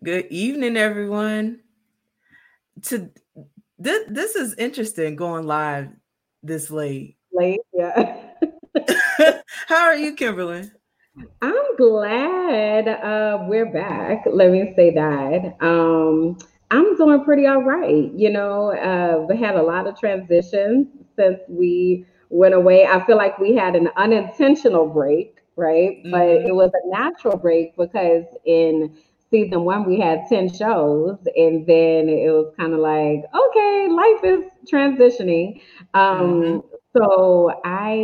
Good evening, everyone. To this is interesting going live this late. Late, yeah. How are you, Kimberly? I'm glad we're back. Let me say that. I'm doing pretty all right. We had a lot of transitions since we went away. I feel like we had an unintentional break, right? But it Hmm. was a natural break because in season one we had 10 shows, and then it was kind of like, okay, life is transitioning. Hmm. So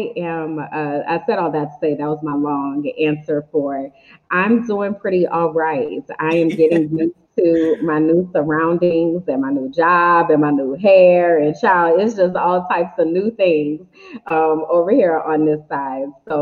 I said all that to say that was my long answer for I'm doing pretty all right. I am getting used to my new surroundings and my new job and my new hair and child. It's just all types of new things over here on this side.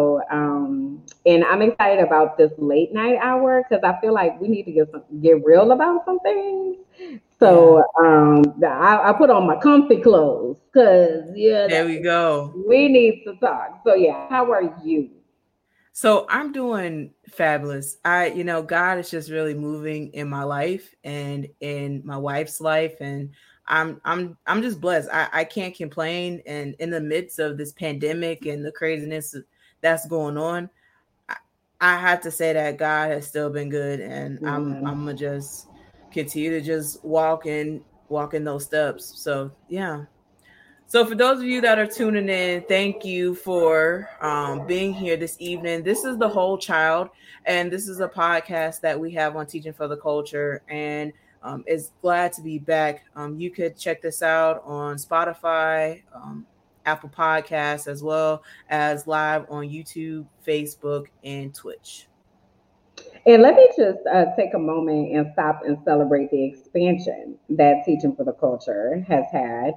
And I'm excited about this late night hour because I feel like we need to get real about some things. Yeah. I put on my comfy clothes because There we go. we need to talk. So yeah, how are you? So I'm doing fabulous. God is just really moving in my life and in my wife's life, and I'm just blessed. I can't complain. And in the midst of this pandemic and the craziness that's going on, I, I have to say that God has still been good, and I'm Yeah. gonna just continue to just walk in those steps. So yeah. So for those of you that are tuning in, thank you for being here this evening. This is the Whole Child, and this is a podcast that we have on Teaching for the Culture, and is glad to be back. You could check this out on Spotify, Apple Podcasts, as well as live on YouTube, Facebook, and Twitch. And let me just take a moment and stop and celebrate the expansion that Teaching for the Culture has had.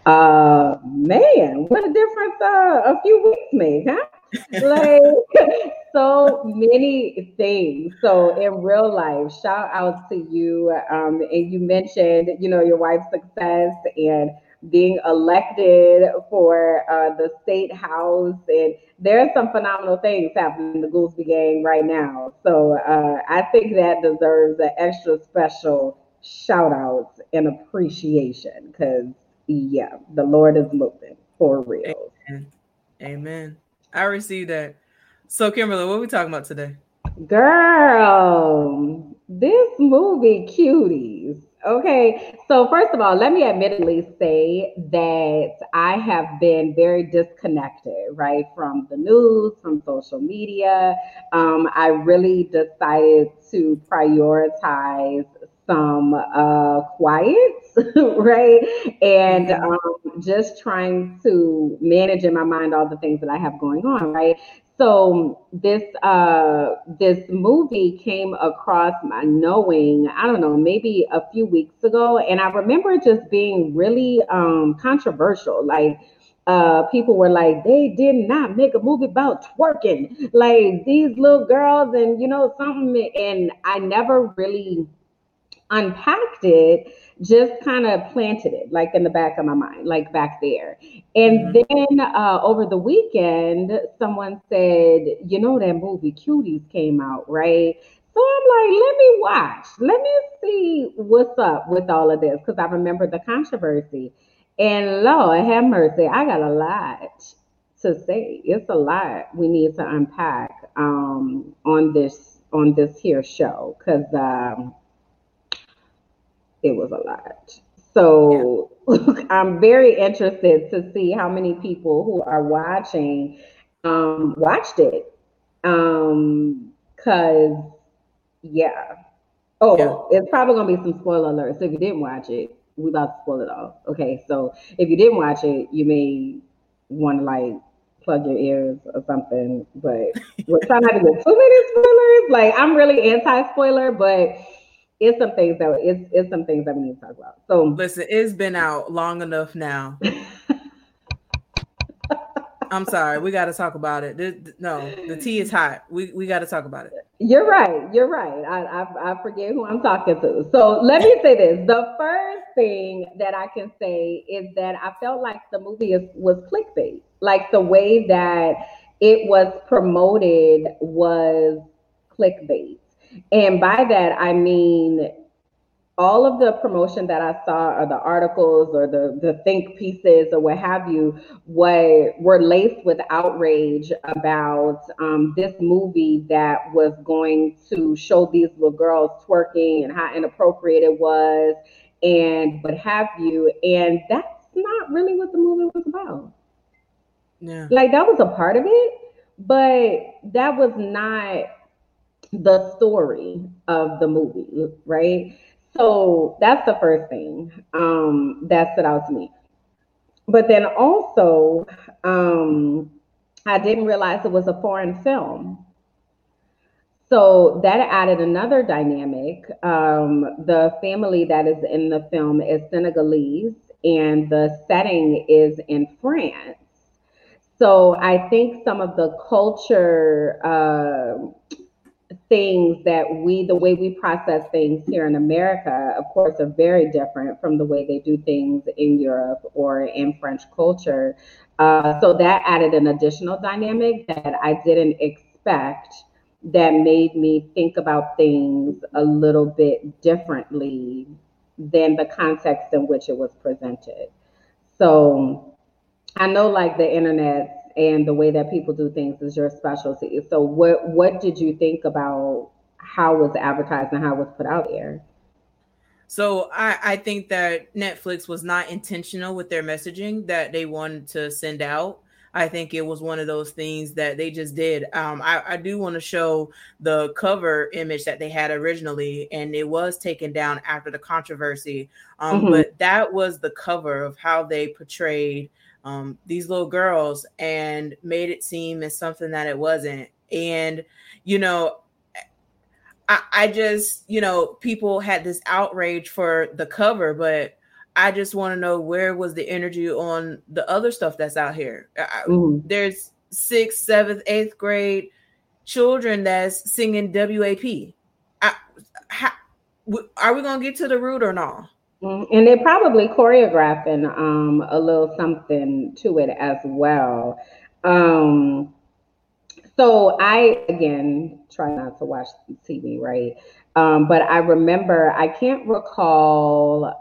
Man, what a difference a few weeks made, huh? Like so many things. So in real life, shout out to you. And you mentioned, your wife's success and being elected for the state house, and there's some phenomenal things happening in the Gooseby gang right now. So I think that deserves an extra special shout out and appreciation because, yeah, the Lord is moving for real. Amen. Amen. I received that. So, Kimberly, what are we talking about today? Girl, this movie, Cuties. Okay, so first of all, let me admittedly say that I have been very disconnected, right, from the news, from social media. I really decided to prioritize some quiet, right, and Hmm. just trying to manage in my mind all the things that I have going on, right. So this movie came across my knowing, I don't know, maybe a few weeks ago, and I remember it just being really controversial. Like people were like, they did not make a movie about twerking, like these little girls, and something. And I never really unpacked it, just kind of planted it like in the back of my mind, like back there. And Hmm. then over the weekend, someone said, that movie Cuties came out, right? So I'm like, let me watch, let me see what's up with all of this, because I remember the controversy. And Lord have mercy, I got a lot to say. It's a lot we need to unpack on this here show, because it was a lot. Yeah. So I'm very interested to see how many people who are watching watched it. Cause yeah. Yeah. Oh, it's probably gonna be some spoiler alerts. So if you didn't watch it, we about to spoil it all. Okay, so if you didn't watch it, you may want to like plug your ears or something. But we're trying not to get too many spoilers. Like I'm really anti-spoiler, but it's some things that we need to talk about. So Listen, it's been out long enough now. I'm sorry. We got to talk about it. No, the tea is hot. We got to talk about it. you're right. You're right. I forget who I'm talking to. So let me say this. The first thing that I can say is that I felt like the movie was clickbait. Like the way that it was promoted was clickbait. And by that, I mean, all of the promotion that I saw, or the articles, or the think pieces, or what have you, were laced with outrage about this movie that was going to show these little girls twerking and how inappropriate it was, and what have you. And that's not really what the movie was about. Yeah. Like, that was a part of it, but that was not the story of the movie, right? So that's the first thing that stood out to me. But then also, I didn't realize it was a foreign film. So that added another dynamic. The family that is in the film is Senegalese, and the setting is in France. So I think some of the culture things that the way we process things here in America, of course, are very different from the way they do things in Europe or in French culture. So that added an additional dynamic that I didn't expect, that made me think about things a little bit differently than the context in which it was presented. So I know, like, the internet and the way that people do things is your specialty. So what did you think about how it was advertised and how it was put out there? So I think that Netflix was not intentional with their messaging that they wanted to send out. I think it was one of those things that they just did. I do want to show the cover image that they had originally, and it was taken down after the controversy. But that was the cover of how they portrayed these little girls and made it seem as something that it wasn't. And, you know, I just, people had this outrage for the cover, but I just want to know, where was the energy on the other stuff that's out here? There's 6th, 7th, 8th grade children that's singing WAP. Are we going to get to the root or not? And they're probably choreographing a little something to it as well. So I, again, try not to watch TV, right? But I remember, I can't recall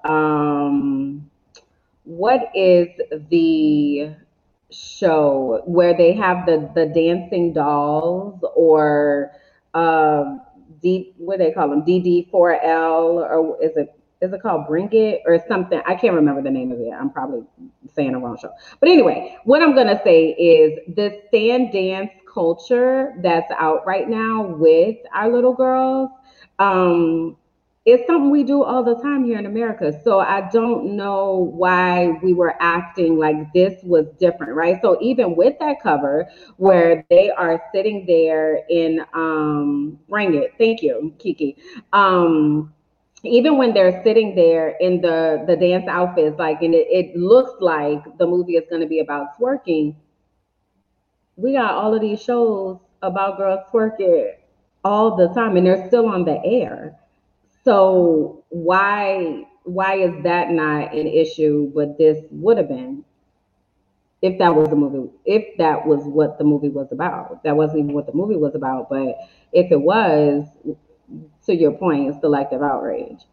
what is the show where they have the dancing dolls, or what do they call them, DD4L, or is it called Bring It or something? I can't remember the name of it. I'm probably saying the wrong show. But anyway, what I'm gonna say is, this stand dance culture that's out right now with our little girls, it's something we do all the time here in America. So I don't know why we were acting like this was different, right? So even with that cover, where they are sitting there in Bring It, thank you, Kiki. Even when they're sitting there in the dance outfits, like, and it looks like the movie is going to be about twerking, we got all of these shows about girls twerking all the time, and they're still on the air. So why is that not an issue, but this would have been, if that was the movie, if that was what the movie was about? That wasn't even what the movie was about, but if it was, to your point, it's selective outrage.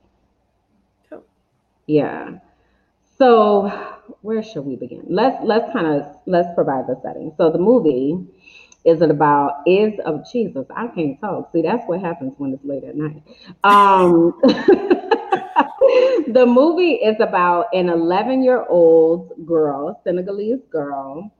Yeah. So where should we begin? Let's provide the setting. So the movie is of Jesus. I can't talk. See, that's what happens when it's late at night. The movie is about an 11-year-old girl, Senegalese girl,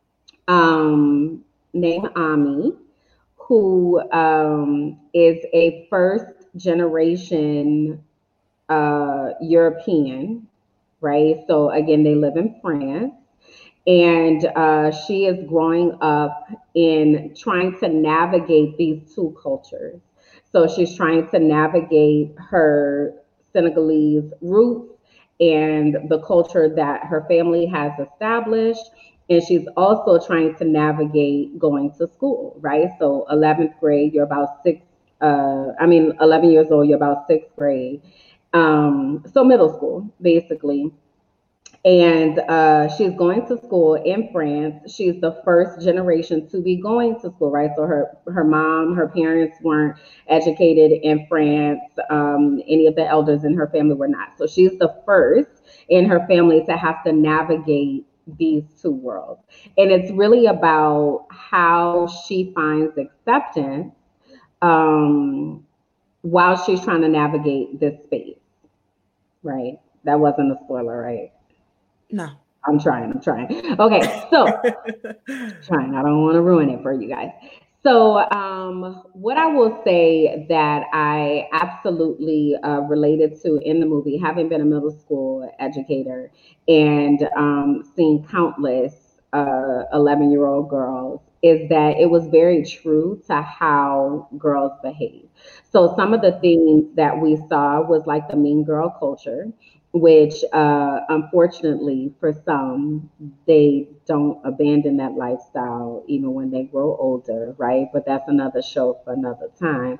named Ami, who is a first generation European, right? So again, they live in France, and she is growing up in trying to navigate these two cultures. So she's trying to navigate her Senegalese roots and the culture that her family has established. And she's also trying to navigate going to school, right? So 11th grade, you're about 11 years old, you're about 6th grade. So middle school, basically. And she's going to school in France. She's the first generation to be going to school, right? So her mom, her parents weren't educated in France. Any of the elders in her family were not. So she's the first in her family to have to navigate these two worlds. And it's really about how she finds acceptance um, while she's trying to navigate this space, right? That wasn't a spoiler, right? No. I'm trying. Okay, so trying. I don't want to ruin it for you guys. So, what I will say that I absolutely related to in the movie, having been a middle school educator and seen countless 11-year-old girls, is that it was very true to how girls behave. So, some of the things that we saw was like the mean girl culture, which unfortunately for some, they don't abandon that lifestyle even when they grow older, right? But that's another show for another time.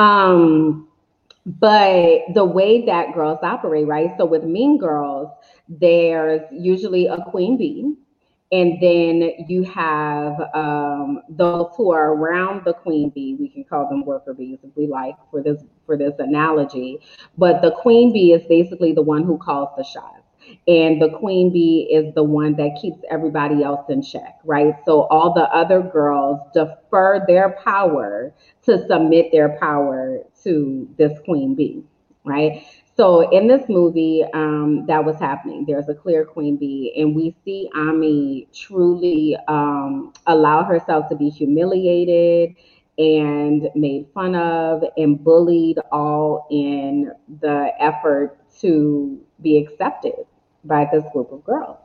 But the way that girls operate, right? So with Mean Girls, there's usually a queen bee, and then you have those who are around the queen bee. We can call them worker bees if we like for this analogy. But the queen bee is basically the one who calls the shots. And the queen bee is the one that keeps everybody else in check, right? So all the other girls defer their power to submit their power to this queen bee, right? So in this movie, that was happening. There's a clear queen bee, and we see Ami truly allow herself to be humiliated and made fun of and bullied, all in the effort to be accepted by this group of girls.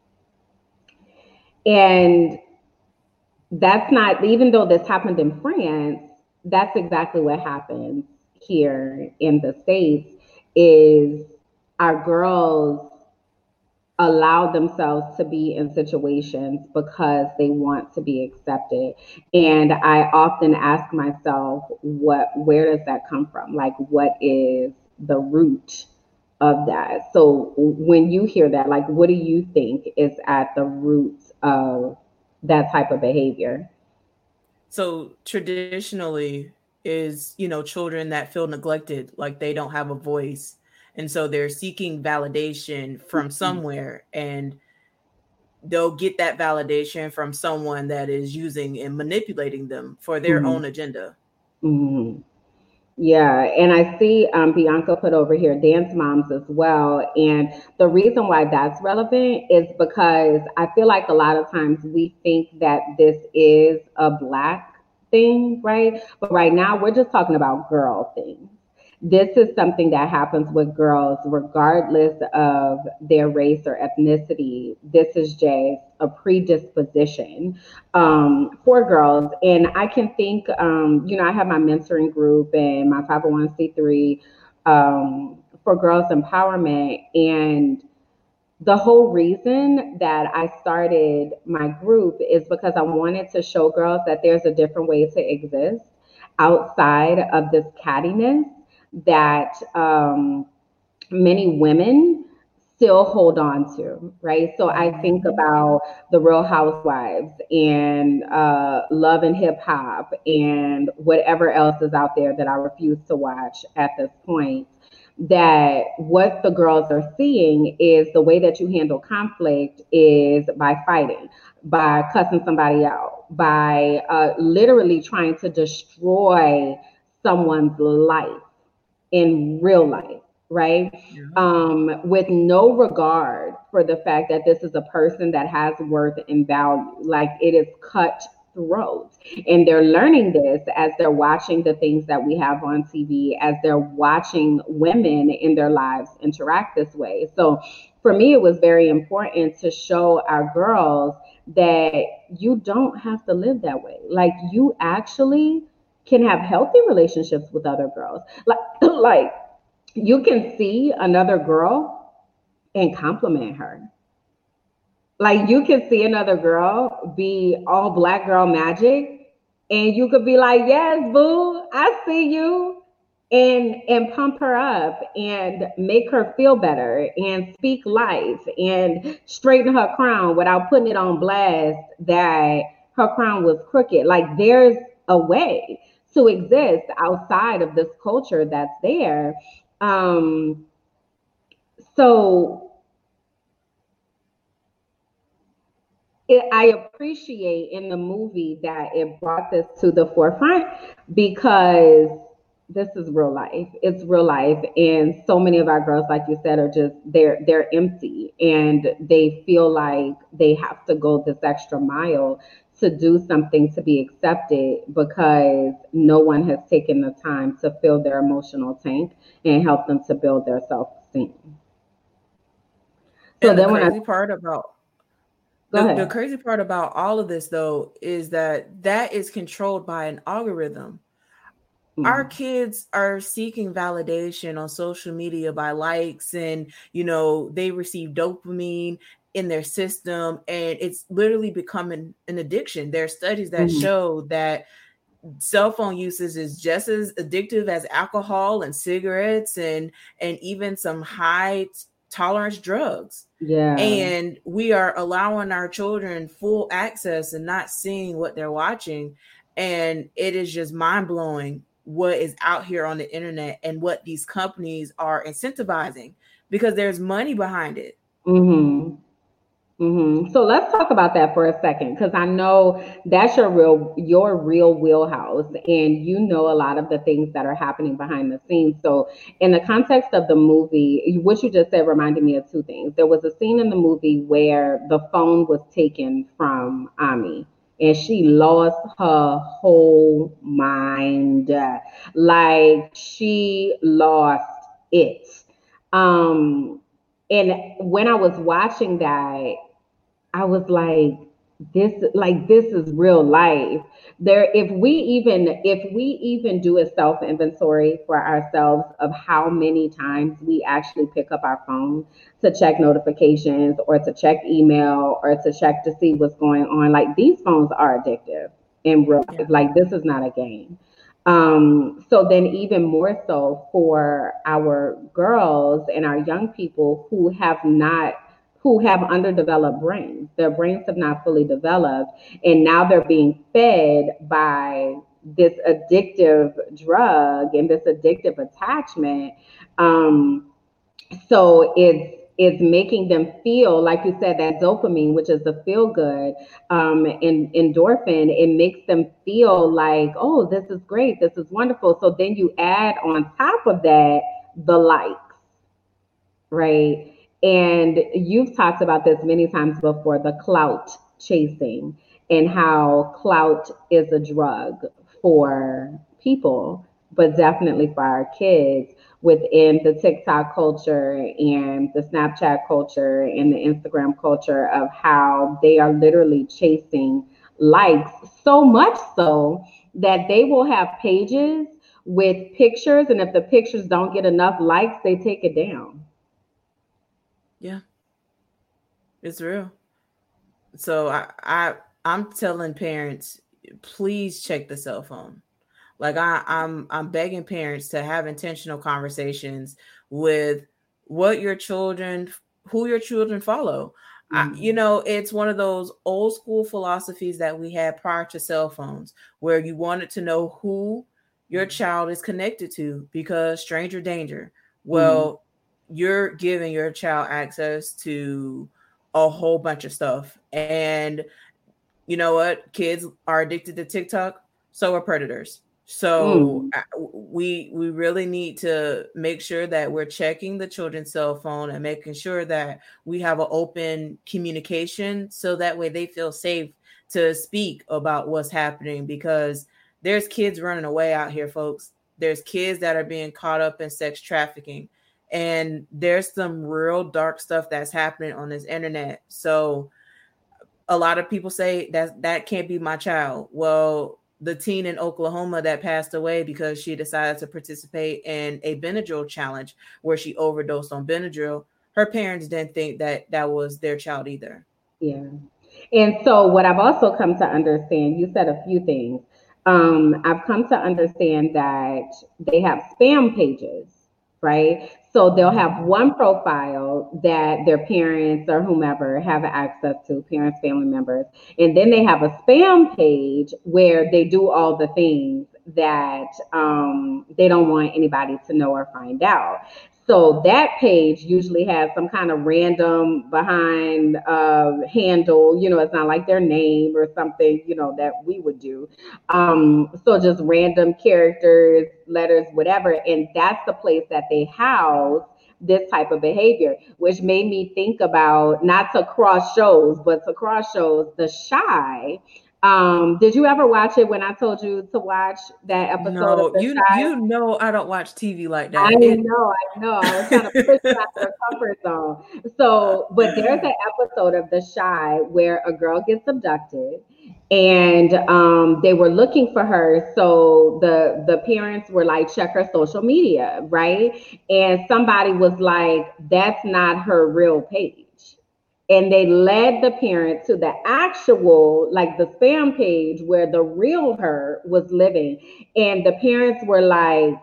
And that's not, even though this happened in France, that's exactly what happens here in the States. Is our girls allow themselves to be in situations because they want to be accepted. And I often ask myself, where does that come from? Like, what is the root of that? So when you hear that, like, what do you think is at the root of that type of behavior? So traditionally is, children that feel neglected, like they don't have a voice. And so they're seeking validation from somewhere, and they'll get that validation from someone that is using and manipulating them for their own agenda. Mm-hmm. Yeah, and I see Bianca put over here dance moms as well. And the reason why that's relevant is because I feel like a lot of times we think that this is a Black thing, right? But right now we're just talking about girl things. This is something that happens with girls regardless of their race or ethnicity. This is just a predisposition for girls. And I can think, I have my mentoring group and my 501c3 for girls empowerment. And the whole reason that I started my group is because I wanted to show girls that there's a different way to exist outside of this cattiness that many women still hold on to, right? So I think about the Real Housewives and Love and Hip Hop and whatever else is out there that I refuse to watch at this point. That what the girls are seeing is the way that you handle conflict is by fighting, by cussing somebody out, by literally trying to destroy someone's life in real life, right? With no regard for the fact that this is a person that has worth and value. Like, it is cutthroat. And they're learning this as they're watching the things that we have on TV, as they're watching women in their lives interact this way. So for me, it was very important to show our girls that you don't have to live that way. Like, you actually can have healthy relationships with other girls. Like you can see another girl and compliment her. Like, you can see another girl be all Black girl magic, and you could be like, yes, boo, I see you. and pump her up and make her feel better and speak life and straighten her crown without putting it on blast that her crown was crooked. Like there's a way to exist outside of this culture that's there. Um, so I appreciate in the movie that it brought this to the forefront because this is real life. It's real life, and so many of our girls, like you said, are just they're empty, and they feel like they have to go this extra mile to do something to be accepted because no one has taken the time to fill their emotional tank and help them to build their self-esteem. So and then the crazy part about all of this, though, is that is controlled by an algorithm. Our kids are seeking validation on social media by likes, and they receive dopamine in their system, and it's literally becoming an addiction. There are studies that show that cell phone usage is just as addictive as alcohol and cigarettes and even some high tolerance drugs. Yeah. And we are allowing our children full access and not seeing what they're watching. And it is just mind-blowing what is out here on the internet and what these companies are incentivizing because there's money behind it. So let's talk about that for a second, because I know that's your real wheelhouse, and you know a lot of the things that are happening behind the scenes. So in the context of the movie, what you just said reminded me of two things. There was a scene in the movie where the phone was taken from Ami, and she lost her whole mind. Like she lost it. And when I was watching that, I was like, this is real life. If we even do a self inventory for ourselves of how many times we actually pick up our phone to check notifications or to check email or to check to see what's going on, like these phones are addictive in real life. Like this is not a game. So then even more so for our girls and our young people who have underdeveloped brains. Their brains have not fully developed, and now they're being fed by this addictive drug and this addictive attachment. So it's making them feel, like you said, that dopamine, which is the feel good, and endorphin. It makes them feel like, oh, this is great, this is wonderful. So then you add on top of that the likes, right? And you've talked about this many times before, the clout chasing and how clout is a drug for people, but definitely for our kids within the TikTok culture and the Snapchat culture and the Instagram culture, of how they are literally chasing likes, so much so that they will have pages with pictures, and if the pictures don't get enough likes, they take it down. Yeah, it's real. So I'm telling parents, please check the cell phone. Like I'm begging parents to have intentional conversations with who your children follow. It's one of those old school philosophies that we had prior to cell phones, where you wanted to know who your child is connected to because stranger danger. Well, you're giving your child access to a whole bunch of stuff. And you know what? Kids are addicted to TikTok, so are predators. So we really need to make sure that we're checking the children's cell phone and making sure that we have an open communication, so that way they feel safe to speak about what's happening, because there's kids running away out here, folks. There's kids that are being caught up in sex trafficking, and there's some real dark stuff that's happening on this internet. So a lot of people say that can't be my child. Well, the teen in Oklahoma that passed away because she decided to participate in a Benadryl challenge where she overdosed on Benadryl, her parents didn't think that was their child either. Yeah. And so what I've also come to understand, you said a few things. I've come to understand that they have spam pages, right? So they'll have one profile that their parents or whomever have access to, parents, family members, and then they have a spam page where they do all the things that they don't want anybody to know or find out. So that page usually has some kind of random behind handle, it's not like their name or something, that we would do. So just random characters, letters, whatever. And that's the place that they house this type of behavior, which made me think about, not to cross shows, but to cross shows, The Chi. Did you ever watch it when I told you to watch that episode of No, The Chi? you know I don't watch TV like that. I know. I was trying to push you out of the comfort zone. So, but there's an episode of The Chi where a girl gets abducted, and they were looking for her. So the parents were like, check her social media, right? And somebody was like, that's not her real page. And they led the parent to the actual, like the spam page where the real her was living. And the parents were like,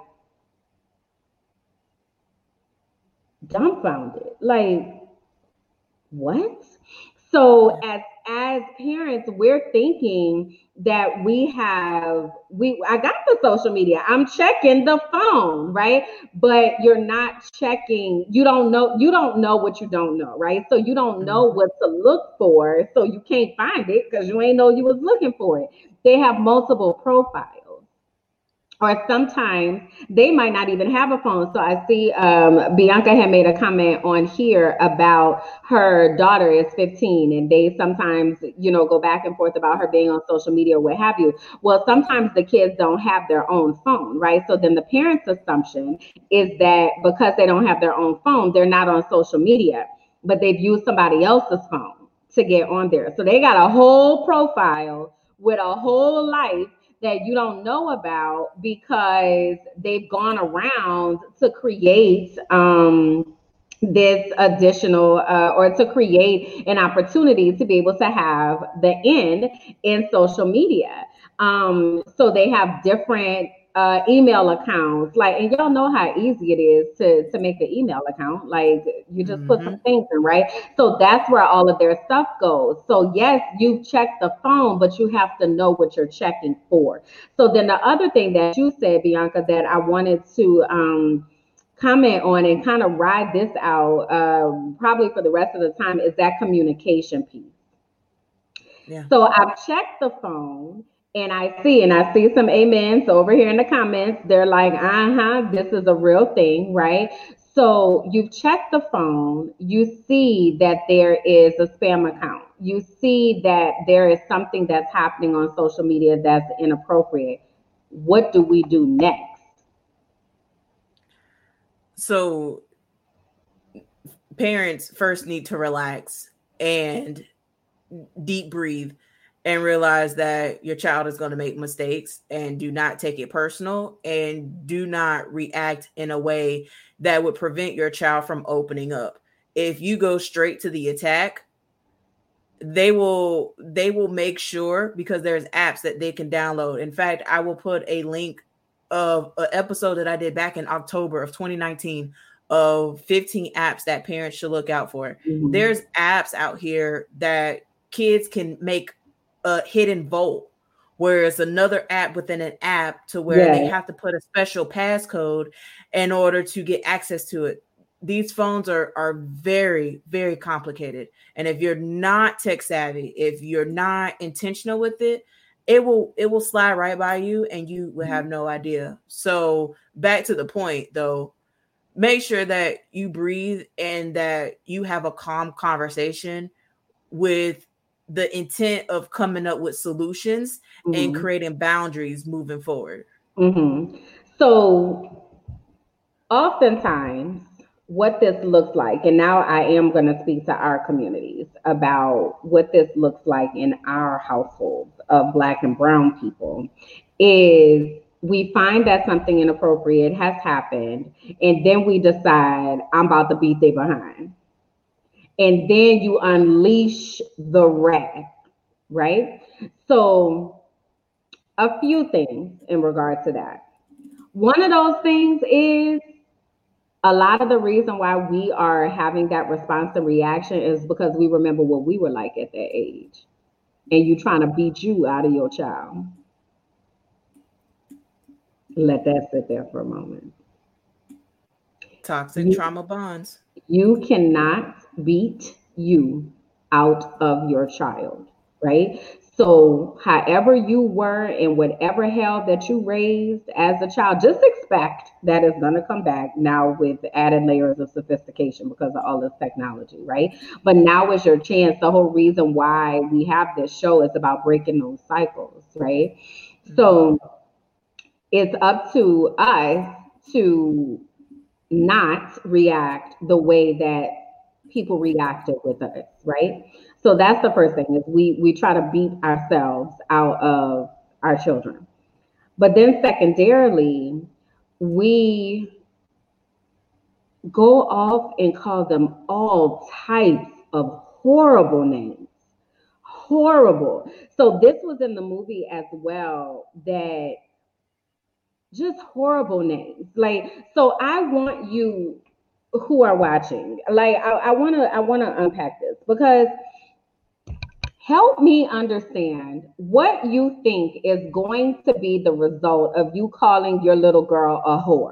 dumbfounded, like, what? So as parents, we're thinking that I got the social media, I'm checking the phone, right? But you're not checking, you don't know what you don't know, right? So you don't know what to look for, so you can't find it because you ain't know you was looking for it. They have multiple profiles. Or sometimes they might not even have a phone. So I see Bianca had made a comment on here about her daughter is 15 and they sometimes, go back and forth about her being on social media or what have you. Well, sometimes the kids don't have their own phone, right? So then the parents' assumption is that because they don't have their own phone, they're not on social media, but they've used somebody else's phone to get on there. So they got a whole profile with a whole life that you don't know about because they've gone around to create this additional or to create an opportunity to be able to have the end in social media. So they have different email accounts, like, and y'all know how easy it is to make an email account. Like you just put some things in, right? So that's where all of their stuff goes. So yes, you check the phone, but you have to know what you're checking for. So then the other thing that you said, Bianca, that I wanted to comment on and kind of ride this out probably for the rest of the time is that communication piece. Yeah. So I've checked the phone. And I see some amens over here in the comments. They're like, this is a real thing, right? So you check the phone, you see that there is a spam account. You see that there is something that's happening on social media that's inappropriate. What do we do next? So parents first need to relax and deep breathe and realize that your child is going to make mistakes, and do not take it personal, and do not react in a way that would prevent your child from opening up. If you go straight to the attack, they will make sure, because there's apps that they can download. In fact, I will put a link of an episode that I did back in October of 2019 of 15 apps that parents should look out for. Mm-hmm. There's apps out here that kids can make a hidden vault, where it's another app within an app, to where they have to put a special passcode in order to get access to it. These phones are very, very complicated. And if you're not tech savvy, if you're not intentional with it, it will slide right by you and you will have no idea. So back to the point though, make sure that you breathe and that you have a calm conversation with the intent of coming up with solutions and creating boundaries moving forward. So oftentimes what this looks like, and now I am going to speak to our communities about what this looks like in our households of Black and Brown people, is we find that something inappropriate has happened, and then we decide, I'm about to beat they behind. And then you unleash the wrath, right? So a few things in regard to that. One of those things is a lot of the reason why we are having that response and reaction is because we remember what we were like at that age. And you trying to beat you out of your child. Let that sit there for a moment. Toxic trauma bonds. You cannot beat you out of your child, right? So, however you were and whatever hell that you raised as a child, just expect that it's going to come back now with added layers of sophistication because of all this technology, right? But now is your chance. The whole reason why we have this show is about breaking those cycles, right? So, it's up to us to not react the way that people reacted with us, right? So that's the first thing is we try to beat ourselves out of our children. But then secondarily, we go off and call them all types of horrible names. Horrible. So this was in the movie as well, that just horrible names. Like, so I want you who are watching, like I wanna unpack this because help me understand what you think is going to be the result of you calling your little girl a whore.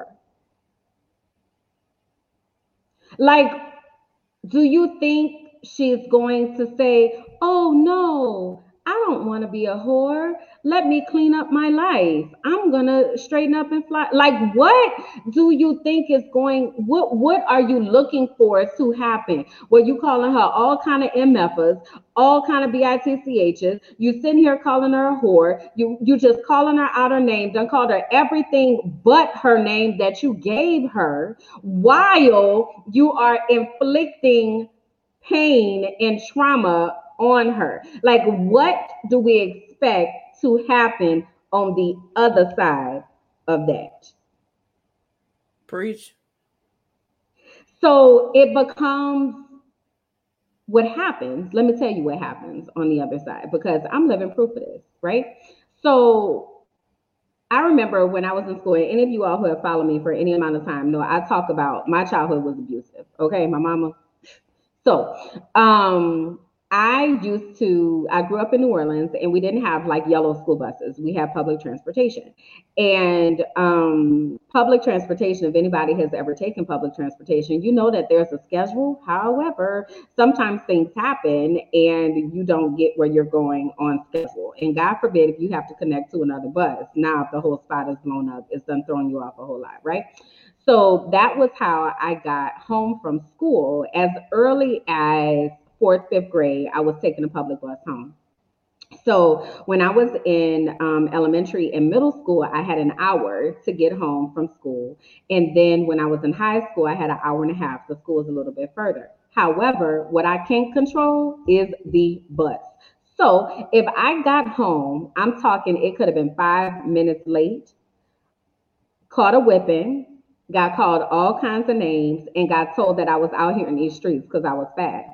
Like, do you think she's going to say, oh no, I don't want to be a whore. Let me clean up my life. I'm going to straighten up and fly. Like, what do you think is going, what are you looking for to happen? Where you calling her all kind of MFers, all kind of BITCHs. You sitting here calling her a whore. You just calling her out her name. Done called her everything but her name that you gave her while you are inflicting pain and trauma on her. Like, what do we expect to happen on the other side of that? Preach. So it becomes what happens. Let me tell you what happens on the other side, because I'm living proof of this, right? So I remember when I was in school, and any of you all who have followed me for any amount of time know I talk about my childhood was abusive. Okay, my mama. So I grew up in New Orleans, and we didn't have like yellow school buses. We had public transportation. And public transportation, if anybody has ever taken public transportation, you know that there's a schedule. However, sometimes things happen and you don't get where you're going on schedule. And God forbid if you have to connect to another bus. Now, if the whole spot is blown up, it's done throwing you off a whole lot, right? So that was how I got home from school. As early as fourth, fifth grade, I was taking a public bus home. So when I was in elementary and middle school, I had an hour to get home from school. And then when I was in high school, I had an hour and a half. The school was a little bit further. However, what I can't control is the bus. So if I got home, I'm talking, it could have been 5 minutes late, caught a whipping, got called all kinds of names, and got told that I was out here in these streets because I was fast.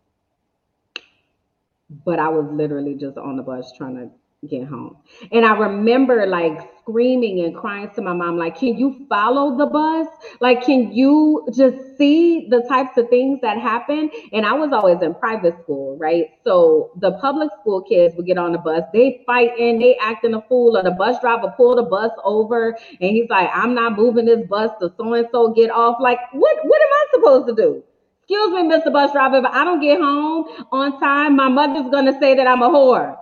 But I was literally just on the bus trying to get home. And I remember like screaming and crying to my mom, like, can you follow the bus? Like, can you just see the types of things that happen? And I was always in private school, right? So the public school kids would get on the bus, they fighting, they acting a fool, or the bus driver pulled the bus over and he's like, I'm not moving this bus to so-and-so get off. Like, what am I supposed to do? Excuse me, Mr. Bus Driver, if I don't get home on time, my mother's going to say that I'm a whore.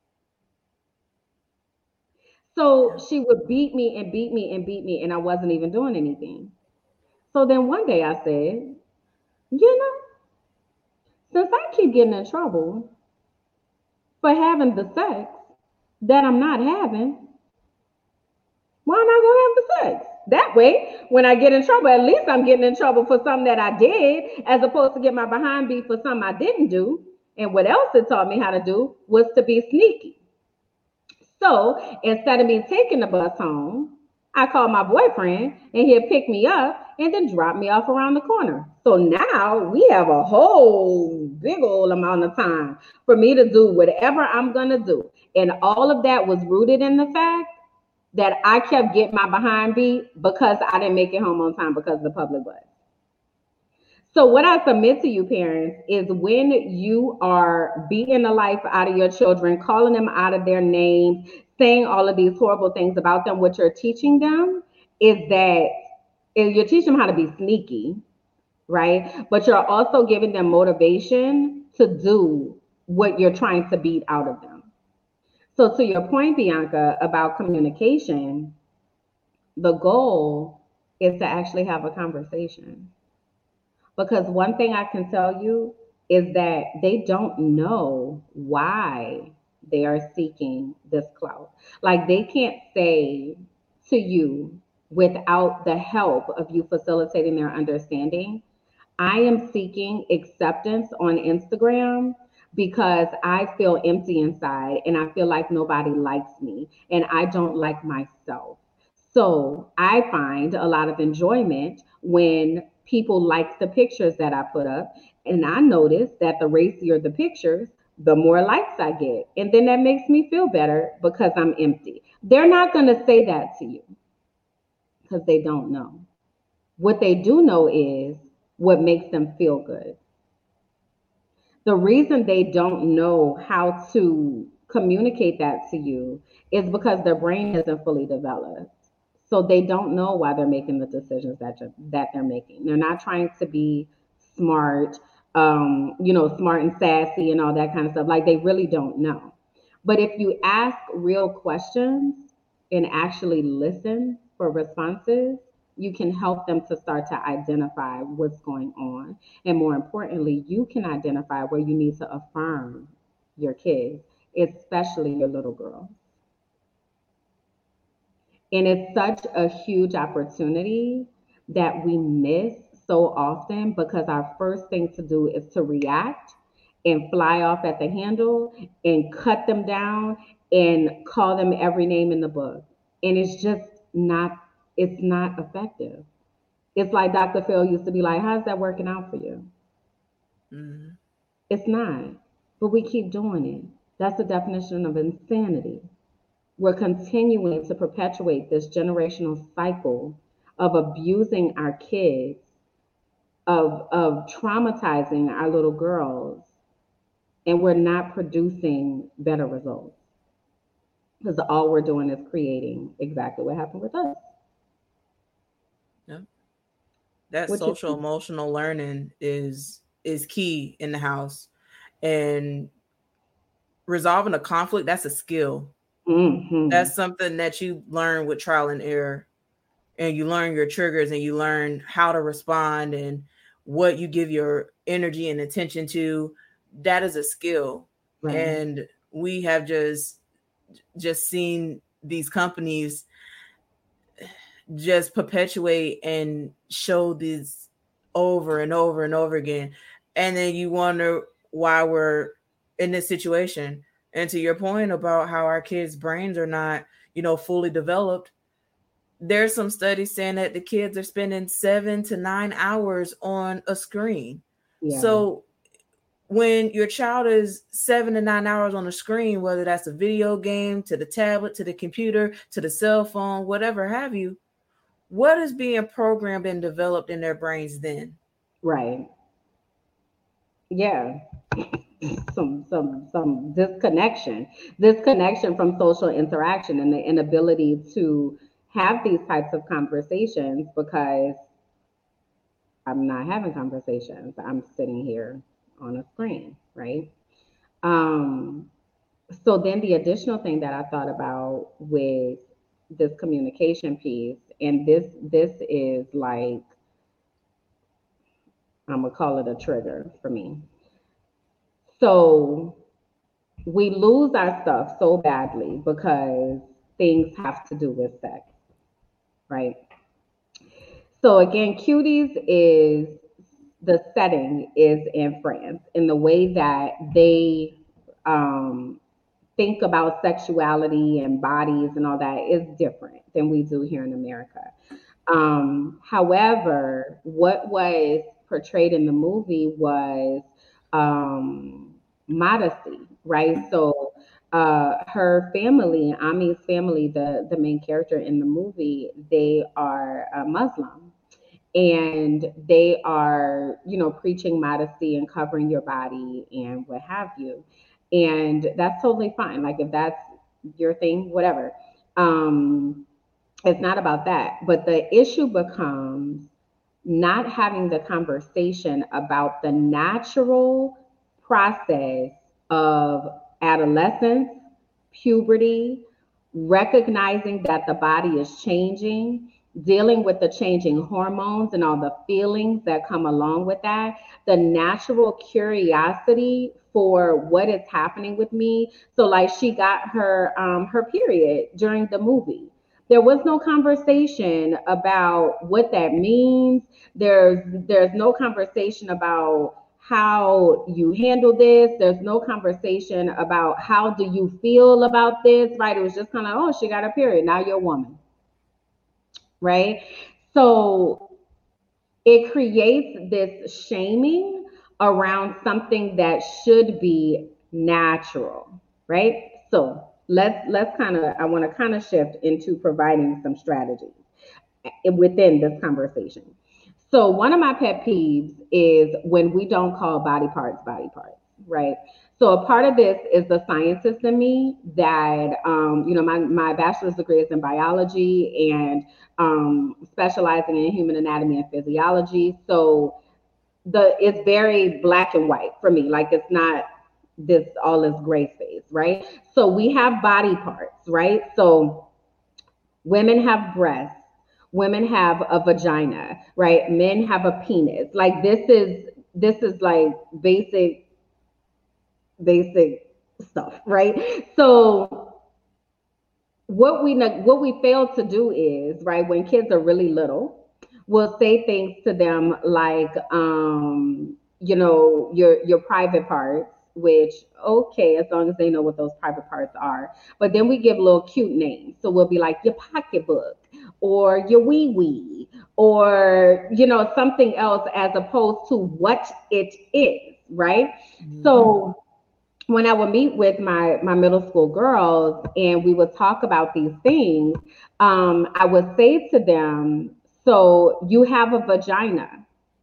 So she would beat me and beat me and beat me, and I wasn't even doing anything. So then one day I said, you know, since I keep getting in trouble for having the sex that I'm not having, why am I going to have the sex? That way, when I get in trouble, at least I'm getting in trouble for something that I did, as opposed to get my behind beat for something I didn't do. And what else it taught me how to do was to be sneaky. So instead of me taking the bus home, I call my boyfriend and he'll pick me up and then drop me off around the corner. So now we have a whole big old amount of time for me to do whatever I'm going to do. And all of that was rooted in the fact that I kept getting my behind beat because I didn't make it home on time because of the public bus. So what I submit to you parents is when you are beating the life out of your children, calling them out of their names, saying all of these horrible things about them, what you're teaching them is that you're teaching them how to be sneaky, right? But you're also giving them motivation to do what you're trying to beat out of them. So to your point, Bianca, about communication, the goal is to actually have a conversation. Because one thing I can tell you is that they don't know why they are seeking this clout. Like they can't say to you without the help of you facilitating their understanding, I am seeking acceptance on Instagram because I feel empty inside and I feel like nobody likes me and I don't like myself. So I find a lot of enjoyment when people like the pictures that I put up. And I notice that the racier the pictures, the more likes I get. And then that makes me feel better because I'm empty. They're not going to say that to you because they don't know. What they do know is what makes them feel good. The reason they don't know how to communicate that to you is because their brain isn't fully developed. So they don't know why they're making the decisions that they're making. They're not trying to be smart, smart and sassy and all that kind of stuff. Like they really don't know. But if you ask real questions and actually listen for responses, you can help them to start to identify what's going on. And more importantly, you can identify where you need to affirm your kids, especially your little girls. And it's such a huge opportunity that we miss so often because our first thing to do is to react and fly off at the handle and cut them down and call them every name in the book. And it's not effective. It's like Dr. Phil used to be like, how's that working out for you? Mm-hmm. It's not, but we keep doing it. That's the definition of insanity. We're continuing to perpetuate this generational cycle of abusing our kids, of traumatizing our little girls, and we're not producing better results because all we're doing is creating exactly what happened with us. Yeah. That social emotional learning is key in the house, and resolving a conflict, that's a skill. Mm-hmm. That's something that you learn with trial and error, and you learn your triggers and you learn how to respond and what you give your energy and attention to. That is a skill. Right. And we have just seen these companies just perpetuate and show these over and over and over again. And then you wonder why we're in this situation. And to your point about how our kids' brains are not, fully developed, there's some studies saying that the kids are spending 7 to 9 hours on a screen. Yeah. So when your child is 7 to 9 hours on a screen, whether that's a video game, to the tablet, to the computer, to the cell phone, whatever have you, what is being programmed and developed in their brains then? Right. Yeah. Some disconnection from social interaction and the inability to have these types of conversations because I'm not having conversations. I'm sitting here on a screen, right? So then the additional thing that I thought about with this communication piece, and this is like, I'm gonna call it a trigger for me. So we lose our stuff so badly because things have to do with sex, right? So again, Cuties is, the setting is in France, in the way that they think about sexuality and bodies and all that is different than we do here in America. However, what was portrayed in the movie was modesty, right? So her family, Ami's family, the main character in the movie, they are Muslim, and they are, you know, preaching modesty and covering your body and what have you. And that's totally fine. Like if that's your thing, whatever. Um, it's not about that. But the issue becomes not having the conversation about the natural process of adolescence, puberty, recognizing that the body is changing, dealing with the changing hormones and all the feelings that come along with that, the natural curiosity for what is happening with me. So like she got her period during the movie. There was no conversation about what that means. There's no conversation about how you handle this. There's no conversation about how do you feel about this, right? It was just kind of, oh, she got a period. Now you're a woman, right? So it creates this shaming around something that should be natural, right? So let's kind of, I want to kind of shift into providing some strategies within this conversation. So one of my pet peeves is when we don't call body parts, right? So a part of this is the scientist in me that, you know, my bachelor's degree is in biology and specializing in human anatomy and physiology. So it's very black and white for me. Like it's not this all this gray space, right? So we have body parts, right? So women have breasts, women have a vagina, right? Men have a penis. Like this is like basic stuff, right? So what we fail to do is, right, when kids are really little, we'll say things to them like you know, your private parts, which okay, as long as they know what those private parts are. But then we give little cute names. So we'll be like your pocketbook or your wee wee or you know something else as opposed to what it is, right? Mm-hmm. So when I would meet with my middle school girls and we would talk about these things, I would say to them, so you have a vagina,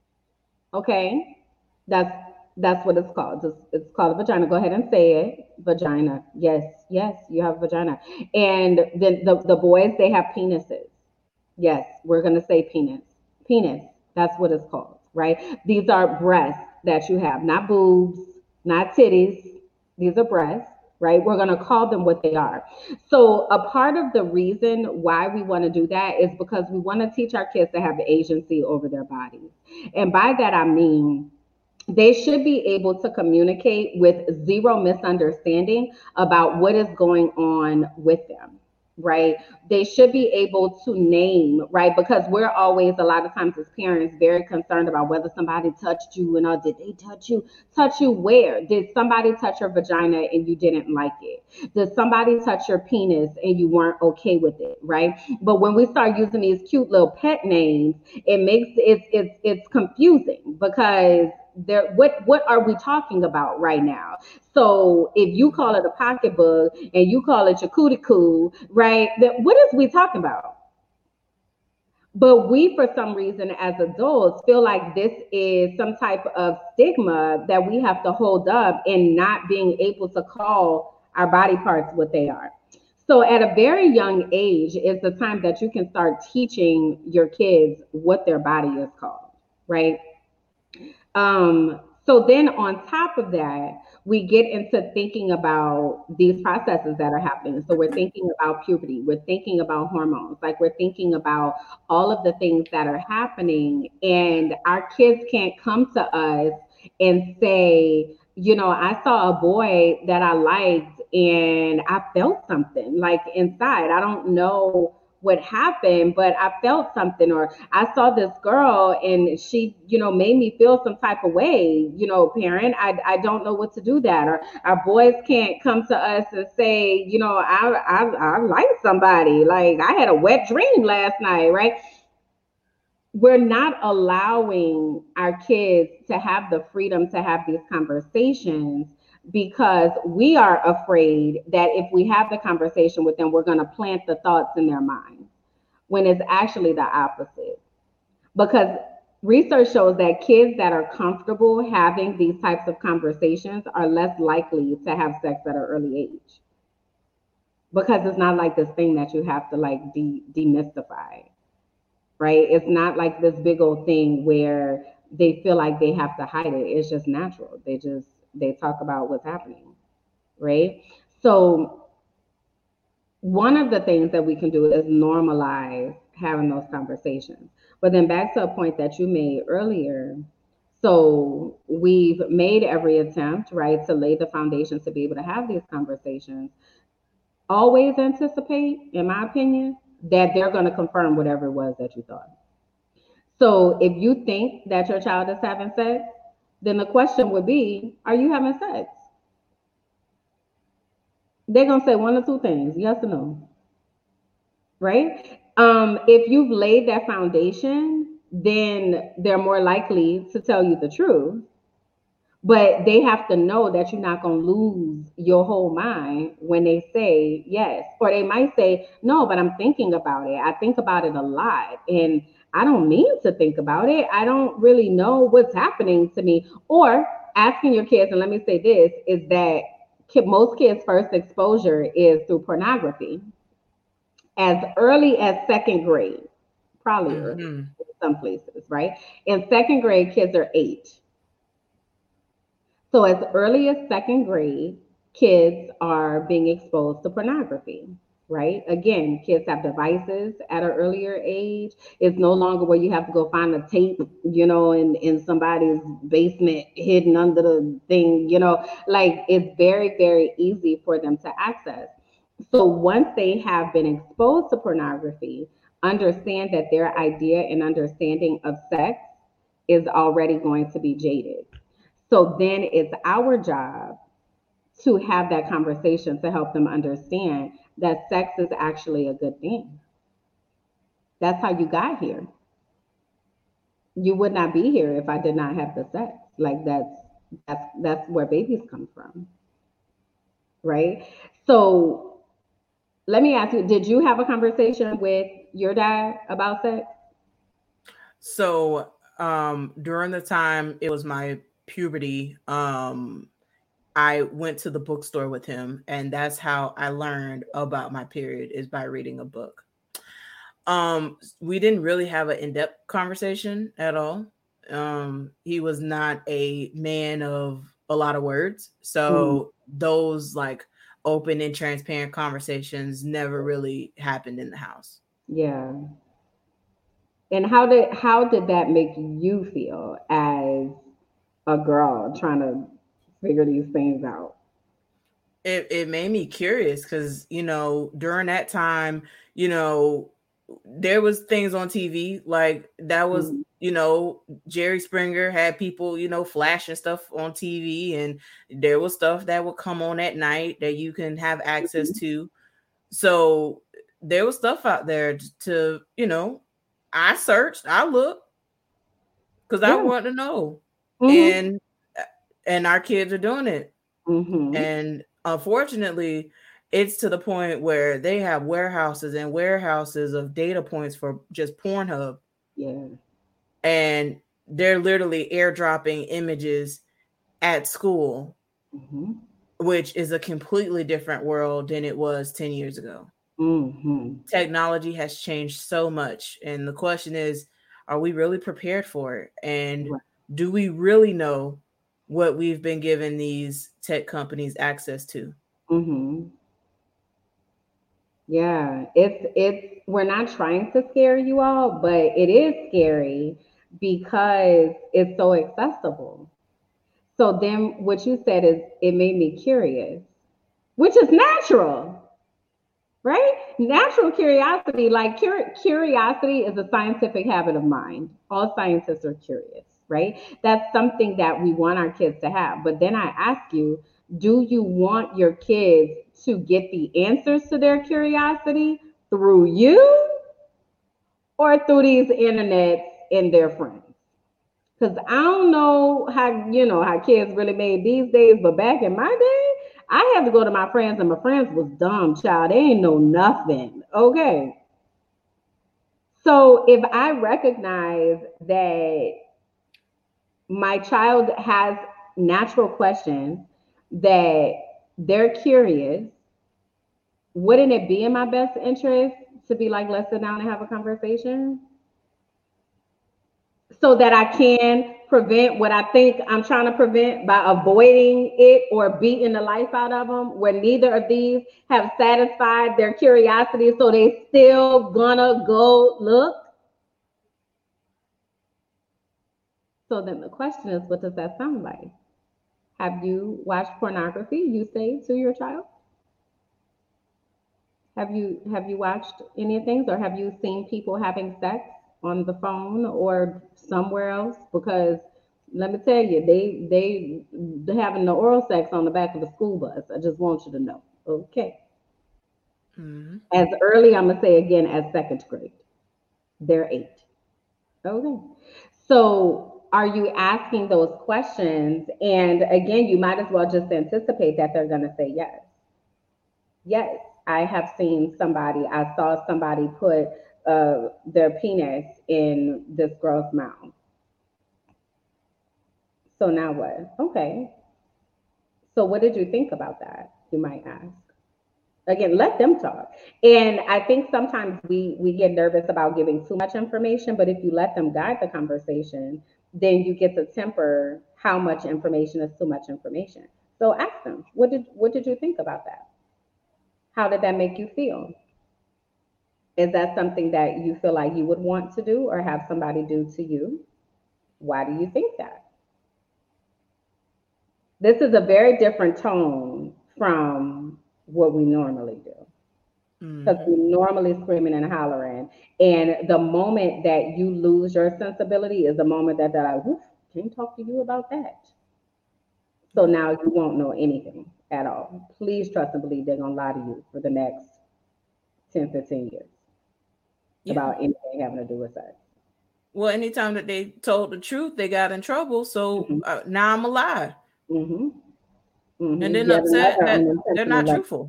okay? That's what it's called. It's called a vagina. Go ahead and say it. Vagina. Yes, you have a vagina. And then the boys, they have penises. Yes, we're going to say penis. Penis. That's what it's called, right? These are breasts that you have, not boobs, not titties. These are breasts, right? We're going to call them what they are. So a part of the reason why we want to do that is because we want to teach our kids to have agency over their bodies. And by that, I mean, they should be able to communicate with zero misunderstanding about what is going on with them, right? They should be able to name, right? Because we're always, a lot of times as parents, very concerned about whether somebody touched you and did they touch you? Touch you where? Did somebody touch your vagina and you didn't like it? Did somebody touch your penis and you weren't okay with it, right? But when we start using these cute little pet names, it makes it's confusing because what are we talking about right now? So if you call it a pocketbook and you call it your cootie coo, right? What is we talking about? But we, for some reason, as adults, feel like this is some type of stigma that we have to hold up in not being able to call our body parts what they are. So at a very young age is the time that you can start teaching your kids what their body is called, right? So then on top of that, we get into thinking about these processes that are happening. So we're thinking about puberty, we're thinking about hormones, like we're thinking about all of the things that are happening, and our kids can't come to us and say, you know, I saw a boy that I liked and I felt something like inside. I don't know what happened, but I felt something, or I saw this girl and she, made me feel some type of way, parent. I don't know what to do that. Or our boys can't come to us and say, I like somebody. Like I had a wet dream last night, right? We're not allowing our kids to have the freedom to have these conversations because we are afraid that if we have the conversation with them, we're going to plant the thoughts in their minds when it's actually the opposite. Because research shows that kids that are comfortable having these types of conversations are less likely to have sex at an early age. Because it's not like this thing that you have to like demystify, right? It's not like this big old thing where they feel like they have to hide it. It's just natural. They talk about what's happening, right? So one of the things that we can do is normalize having those conversations. But then back to a point that you made earlier. So we've made every attempt, right, to lay the foundation to be able to have these conversations. Always anticipate, in my opinion, that they're going to confirm whatever it was that you thought. So if you think that your child is having sex, then the question would be, are you having sex? They're going to say one or two things, yes or no, right? If you've laid that foundation, then they're more likely to tell you the truth. But they have to know that you're not going to lose your whole mind when they say yes. Or they might say, no, but I'm thinking about it. I think about it a lot. And I don't mean to think about it. I don't really know what's happening to me. Or asking your kids, and let me say this, is that most kids' first exposure is through pornography as early as second grade, probably early in some places, right? In second grade, kids are 8. So as early as second grade, kids are being exposed to pornography, right? Again, kids have devices at an earlier age. It's no longer where you have to go find a tape, in somebody's basement hidden under the thing, like it's very, very easy for them to access. So once they have been exposed to pornography, understand that their idea and understanding of sex is already going to be jaded. So then it's our job to have that conversation to help them understand that sex is actually a good thing. That's how you got here. You would not be here if I did not have the sex. Like that's where babies come from. Right? So let me ask you, did you have a conversation with your dad about sex? So during the time it was my puberty, I went to the bookstore with him, and that's how I learned about my period, is by reading a book. We didn't really have an in-depth conversation at all. He was not a man of a lot of words, so those like open and transparent conversations never really happened in the house. Yeah. And how did that make you feel as a girl trying to figure these things out? It made me curious because, during that time, there was things on TV like that was, Jerry Springer had people, flashing stuff on TV, and there was stuff that would come on at night that you can have access to. So there was stuff out there to, I searched, I looked because I wanted to know. And our kids are doing it. And unfortunately, it's to the point where they have warehouses and warehouses of data points for just Pornhub. Yeah. And they're literally airdropping images at school, which is a completely different world than it was 10 years ago. Technology has changed so much. And the question is, are we really prepared for it? And do we really know what we've been given these tech companies access to? Yeah, it's we're not trying to scare you all, but it is scary because it's so accessible. So then what you said is it made me curious, which is natural, right? Natural curiosity, like curiosity is a scientific habit of mind. All scientists are curious, right? That's something that we want our kids to have. But then I ask you, do you want your kids to get the answers to their curiosity through you or through these internets and their friends? Because I don't know how, how kids really made these days, but back in my day, I had to go to my friends, and my friends was dumb, child. They ain't know nothing. Okay. So if I recognize that my child has natural questions, that they're curious, wouldn't it be in my best interest to be like, let's sit down and have a conversation? So that I can prevent what I think I'm trying to prevent by avoiding it or beating the life out of them, where neither of these have satisfied their curiosity, so they still gonna go look. So then the question is, what does that sound like? Have you watched pornography, you say, to your child? Have you watched any things, or have you seen people having sex on the phone or somewhere else? Because let me tell you, they having the oral sex on the back of the school bus. I just want you to know. Okay. Mm-hmm. As early, I'm gonna say again, as second grade. They're 8. Okay. So are you asking those questions? And again, you might as well just anticipate that they're gonna say yes. Yes, I have seen somebody, I saw somebody put their penis in this girl's mouth. So now what? Okay. So what did you think about that? You might ask. Again, let them talk. And I think sometimes we get nervous about giving too much information, but if you let them guide the conversation, then you get to temper how much information is too much information. So ask them, what did you think about that? How did that make you feel? Is that something that you feel like you would want to do or have somebody do to you? Why do you think that? This is a very different tone from what we normally do. Because we're normally screaming and hollering. And the moment that you lose your sensibility is the moment that they're like, whoof, can't talk to you about that. So now you won't know anything at all. Please trust and believe they're going to lie to you for the next 10, 15 years about anything having to do with sex. Well, anytime that they told the truth, they got in trouble. So now I'm a lie. Mm-hmm. Mm-hmm. And then upset that they're not truthful.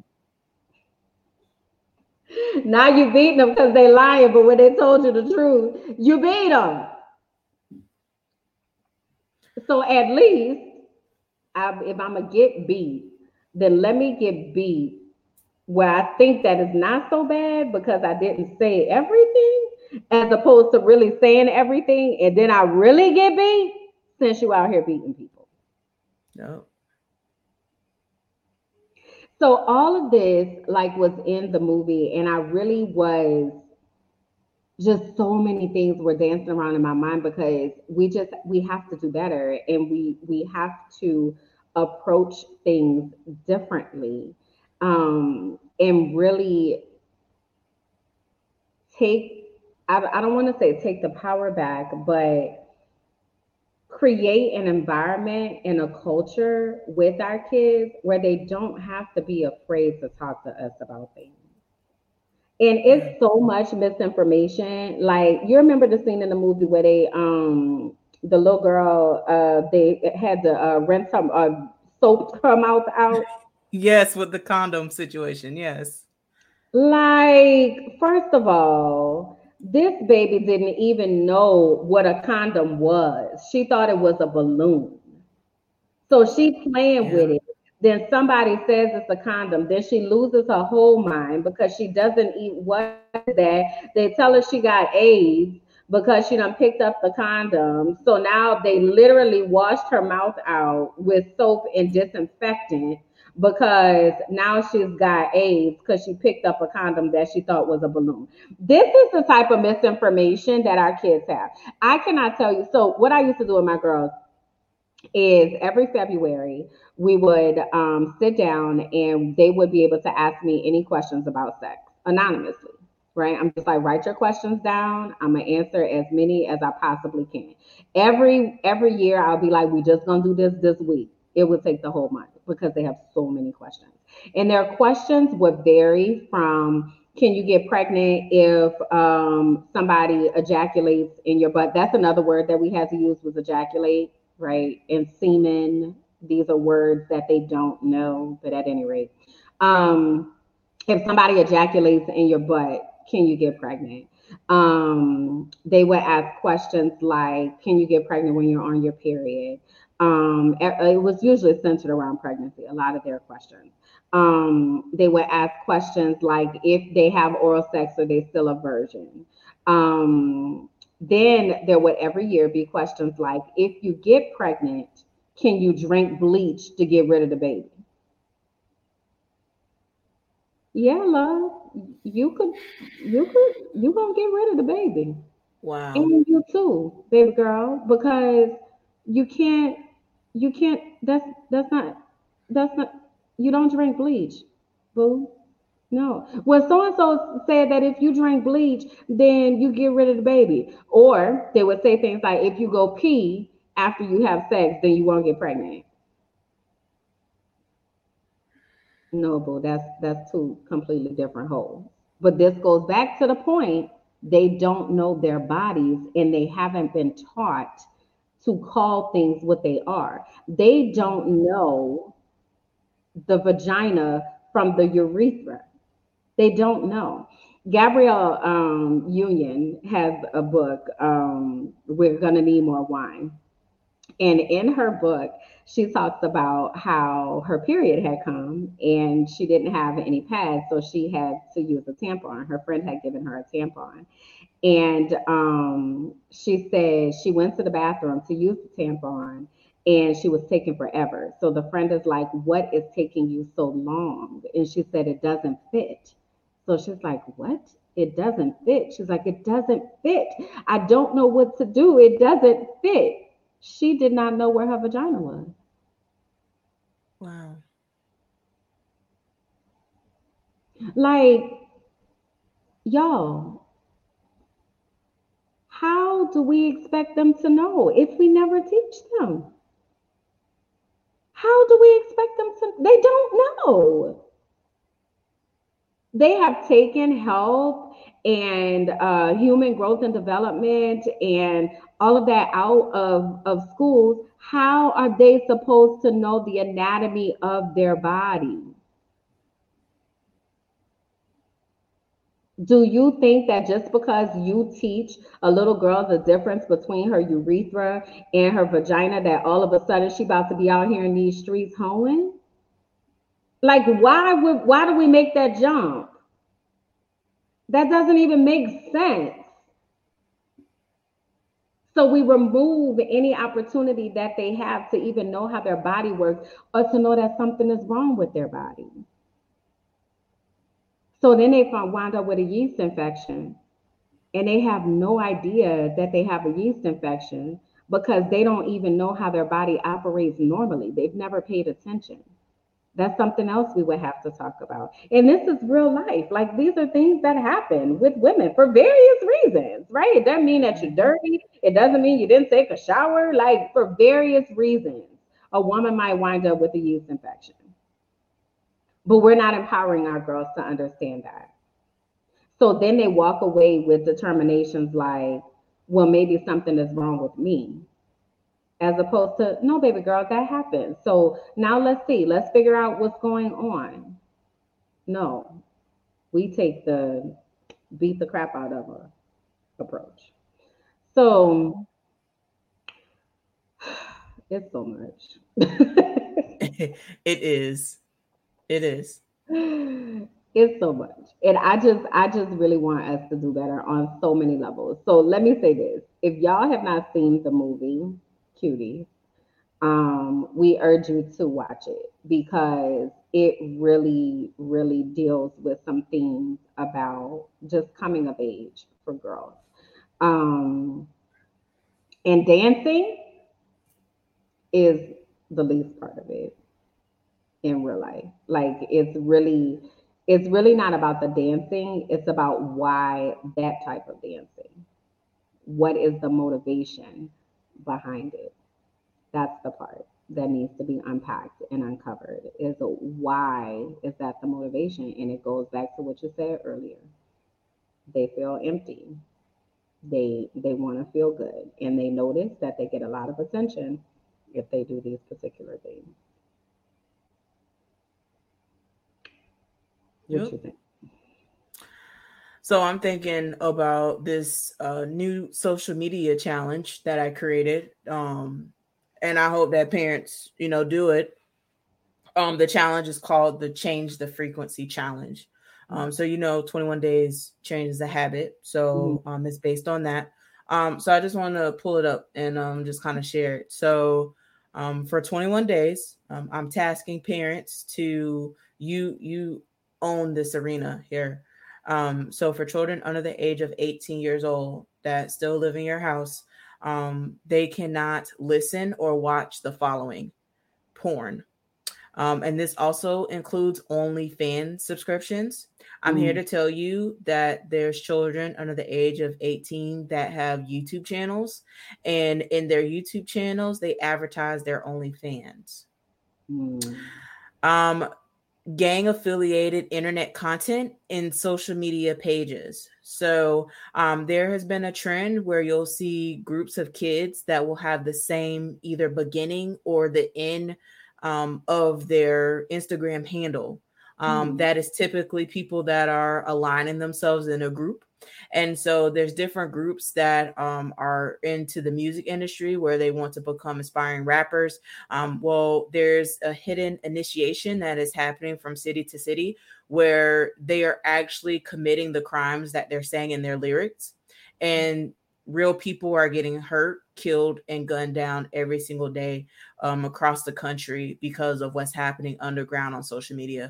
Now you beat them because they lying, but when they told you the truth, you beat them. So at least, if I'm going to get beat, then let me get beat where I think that is not so bad because I didn't say everything, as opposed to really saying everything, and then I really get beat since you out here beating people. No. So all of this was in the movie, and I really was just so many things were dancing around in my mind because we have to do better, and we have to approach things differently, and really I don't want to say take the power back, but create an environment and a culture with our kids where they don't have to be afraid to talk to us about things. And it's so much misinformation. Like, you remember the scene in the movie where they the little girl they had to rinse her soap her mouth out. Yes, with the condom situation. Yes. Like, first of all, this baby didn't even know what a condom was. She thought it was a balloon. So she playing with it. Then somebody says it's a condom. Then she loses her whole mind because she doesn't eat what is that. They tell her she got AIDS because she done picked up the condom. So now they literally washed her mouth out with soap and disinfectant because now she's got AIDS because she picked up a condom that she thought was a balloon. This is the type of misinformation that our kids have. I cannot tell you. So what I used to do with my girls is every February we would sit down and they would be able to ask me any questions about sex. anonymously, right? I'm just like, write your questions down. I'm gonna answer as many as I possibly can. Every year I'll be like, we just gonna do this week. It would take the whole month because they have so many questions. And their questions would vary from, can you get pregnant if somebody ejaculates in your butt? That's another word that we had to use, was ejaculate, right? And semen. These are words that they don't know, but at any rate, um, if somebody ejaculates in your butt, can you get pregnant? They would ask questions like, can you get pregnant when you're on your period? It was usually centered around pregnancy, a lot of their questions. They would ask questions like, if they have oral sex, are they still a virgin? Then there would every year be questions like, if you get pregnant, can you drink bleach to get rid of the baby? Yeah, love, you gonna get rid of the baby. Wow. And you too, baby girl, because you can't, you can't, that's not, you don't drink bleach, boo. No. Well, so and so said that if you drink bleach, then you get rid of the baby. Or they would say things like, if you go pee after you have sex, then you won't get pregnant. No, boo, that's two completely different holes. But this goes back to the point, they don't know their bodies and they haven't been taught to call things what they are. They don't know the vagina from the urethra. They don't know. Gabrielle Union has a book, We're Gonna Need More Wine. And in her book, she talks about how her period had come and she didn't have any pads, so she had to use a tampon. Her friend had given her a tampon. And she said she went to the bathroom to use the tampon and she was taking forever. So the friend is like, what is taking you so long? And she said, it doesn't fit. So she's like, what? It doesn't fit. She's like, it doesn't fit. I don't know what to do. It doesn't fit. She did not know where her vagina was. Wow. Like, y'all, how do we expect them to know if we never teach them? How do we expect them to? They don't know. They have taken health and human growth and development and all of that out of schools. How are they supposed to know the anatomy of their body? Do you think that just because you teach a little girl the difference between her urethra and her vagina, that all of a sudden she about to be out here in these streets hoeing? Like, why do we make that jump? That doesn't even make sense. So we remove any opportunity that they have to even know how their body works or to know that something is wrong with their body. So then they wind up with a yeast infection and they have no idea that they have a yeast infection because they don't even know how their body operates normally. They've never paid attention. That's something else we would have to talk about. And this is real life. Like, these are things that happen with women for various reasons, right? It doesn't mean that you're dirty. It doesn't mean you didn't take a shower. Like, for various reasons, a woman might wind up with a yeast infection. But we're not empowering our girls to understand that. So then they walk away with determinations like, well, maybe something is wrong with me, as opposed to, no, baby girl, that happened. So now let's see, let's figure out what's going on. No, we take the beat the crap out of her approach. So it's so much. It is. It is. It's so much. And I just really want us to do better on so many levels. So let me say this. If y'all have not seen the movie Cutie, we urge you to watch it because it really, really deals with some themes about just coming of age for girls. Um, and dancing is the least part of it in real life. Like, it's really, It's really not about the dancing. It's about why that type of dancing. What is the motivation behind it? That's the part that needs to be unpacked and uncovered. Is why is that the motivation? And it goes back to what you said earlier. They feel empty. They want to feel good, and they notice that they get a lot of attention if they do these particular things. What Yep. you think? So I'm thinking about this new social media challenge that I created, and I hope that parents, do it. The challenge is called the Change the Frequency Challenge. So 21 days changes a habit. Mm-hmm. So it's based on that. So I just want to pull it up and just kind of share it. So for 21 days, I'm tasking parents to you own this arena here. So for children under the age of 18 years old that still live in your house, they cannot listen or watch the following: porn. And this also includes OnlyFans subscriptions. I'm here Mm-hmm. to tell you that there's children under the age of 18 that have YouTube channels, and in their YouTube channels, they advertise their OnlyFans. Um, Gang affiliated internet content in social media pages. So there has been a trend where you'll see groups of kids that will have the same either beginning or the end of their Instagram handle. Mm-hmm. That is typically people that are aligning themselves in a group. And so there's different groups that are into the music industry where they want to become aspiring rappers. Well, there's a hidden initiation that is happening from city to city where they are actually committing the crimes that they're saying in their lyrics. And real people are getting hurt, killed, and gunned down every single day across the country because of what's happening underground on social media.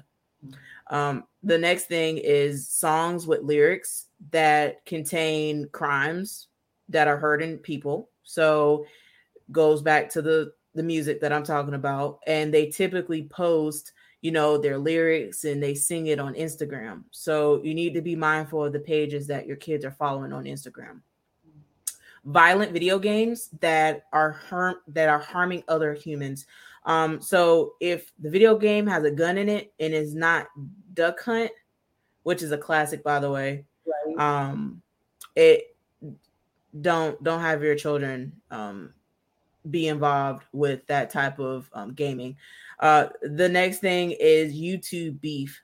The next thing is songs with lyrics that contain crimes that are hurting people. So goes back to the music that I'm talking about, and they typically post their lyrics and they sing it on Instagram. So you need to be mindful of the pages that your kids are following on Instagram. Violent video games that are harming other humans. So if the video game has a gun in it and is not Duck Hunt, which is a classic by the way, Right. it don't have your children be involved with that type of gaming. The next thing is YouTube beef.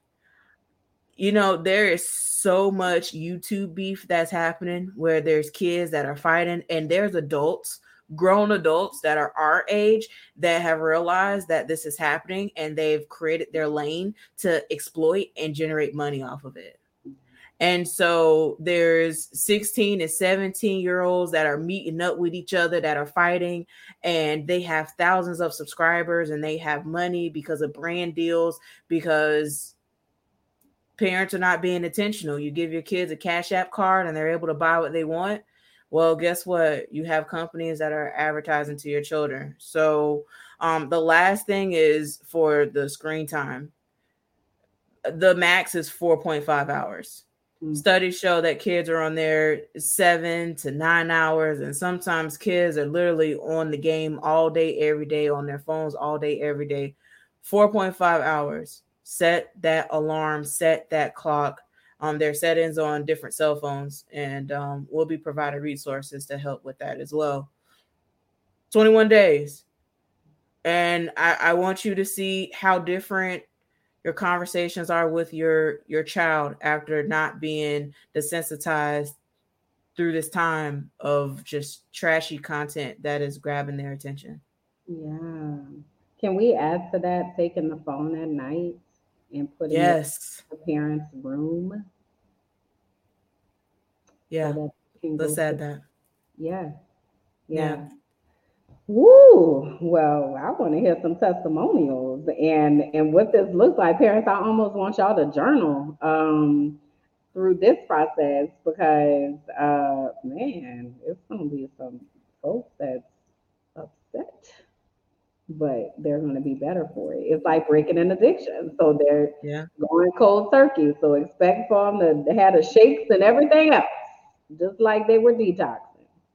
There is so much YouTube beef that's happening where there's kids that are fighting and there's adults, grown adults that are our age that have realized that this is happening and they've created their lane to exploit and generate money off of it. And so there's 16 and 17-year-olds that are meeting up with each other that are fighting, and they have thousands of subscribers and they have money because of brand deals, because parents are not being intentional. You give your kids a Cash App card and they're able to buy what they want. Well, guess what? You have companies that are advertising to your children. So the last thing is for the screen time. The max is 4.5 hours. Studies show that kids are on there 7 to 9 hours, and sometimes kids are literally on the game all day, every day, on their phones all day, every day. 4.5 hours. Set that alarm, set that clock. Their settings on different cell phones, and we'll be providing resources to help with that as well. 21 days. And I want you to see how different your conversations are with your child after not being desensitized through this time of just trashy content that is grabbing their attention. Yeah. Can we add to that taking the phone at night and putting it Yes. in the parents' room so Yeah. that they can go Let's to? add that. Yeah. Yeah. Yeah. Woo! Well, I want to hear some testimonials and what this looks like. Parents, I almost want y'all to journal through this process because man, it's gonna be some folks that's upset. but they're going to be better for it. It's like breaking an addiction. So they're Yeah. going cold turkey. So expect for them to have the shakes and everything else, just like they were detoxing.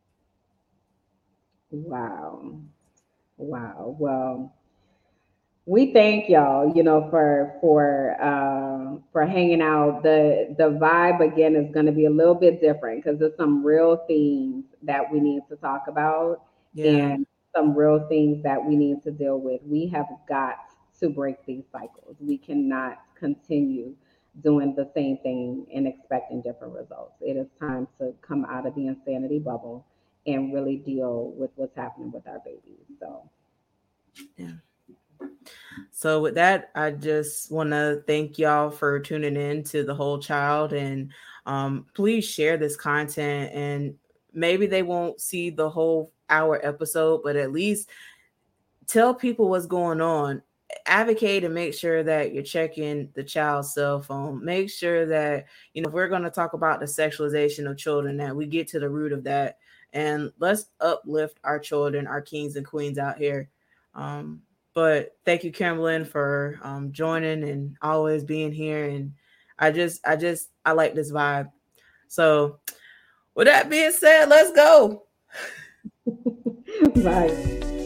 Wow. Wow. Well, we thank y'all, for hanging out. The vibe again is going to be a little bit different because there's some real themes that we need to talk about Yeah. and some real things that we need to deal with. We have got to break these cycles. We cannot continue doing the same thing and expecting different results. It is time to come out of the insanity bubble and really deal with what's happening with our babies. So Yeah. So with that, I just want to thank y'all for tuning in to The Whole Child, and please share this content. And maybe they won't see the whole hour episode, but at least tell people what's going on. Advocate and make sure that you're checking the child's cell phone. Make sure that, if we're going to talk about the sexualization of children, that we get to the root of that. And let's uplift our children, our kings and queens out here. But thank you, Kimberlyn, for joining and always being here. And I like this vibe. So with that being said, let's go. bye.